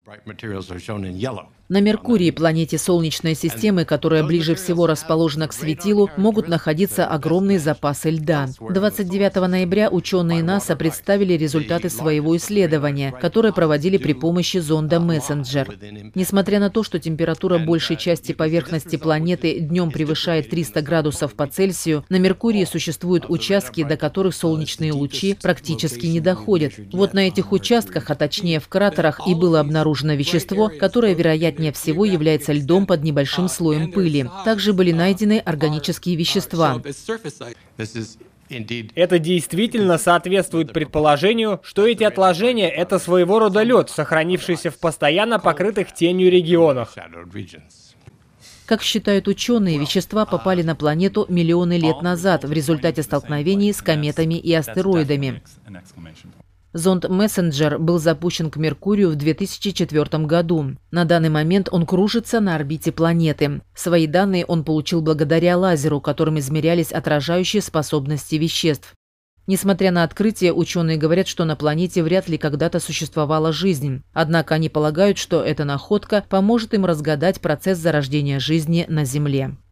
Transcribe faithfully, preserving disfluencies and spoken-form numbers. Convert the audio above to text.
На Меркурии, планете Солнечной системы, которая ближе всего расположена к светилу, могут находиться огромные запасы льда. двадцать девятого ноября ученые НАСА представили результаты своего исследования, которое проводили при помощи зонда Messenger. Несмотря на то, что температура большей части поверхности планеты днем превышает триста градусов по Цельсию, на Меркурии существуют участки, до которых солнечные лучи практически не доходят. Вот на этих участках, а точнее в кратерах, и было обнаружено вещество, которое, вероятнее всего, является льдом под небольшим слоем пыли. Также были найдены органические вещества. Это действительно соответствует предположению, что эти отложения – это своего рода лед, сохранившийся в постоянно покрытых тенью регионах. Как считают ученые, вещества попали на планету миллионы лет назад в результате столкновений с кометами и астероидами. Зонд Messenger был запущен к Меркурию в две тысячи четвёртом году. На данный момент он кружится на орбите планеты. Свои данные он получил благодаря лазеру, которым измерялись отражающие способности веществ. Несмотря на открытие, ученые говорят, что на планете вряд ли когда-то существовала жизнь. Однако они полагают, что эта находка поможет им разгадать процесс зарождения жизни на Земле.